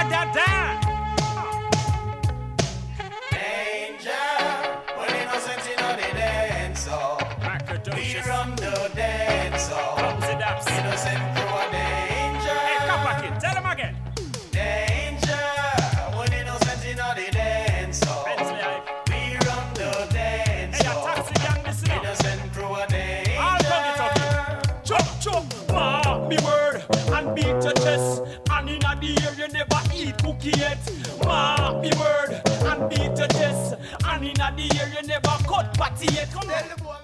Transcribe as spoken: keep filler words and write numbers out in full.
da da da. We from the dance hall. Innocent crew of danger. Hey, come back in. Tell them again. Danger. When innocent in the dance hall. We from the dance hall. Hey, taxi gang, listen up. Innocent crew of danger. I'll talk it up. Chop, chop. Mark me word and beat your chest. And in the air you never eat cookie yet. Mark me word and beat your chest. And in the air you never cut patty yet. Come on.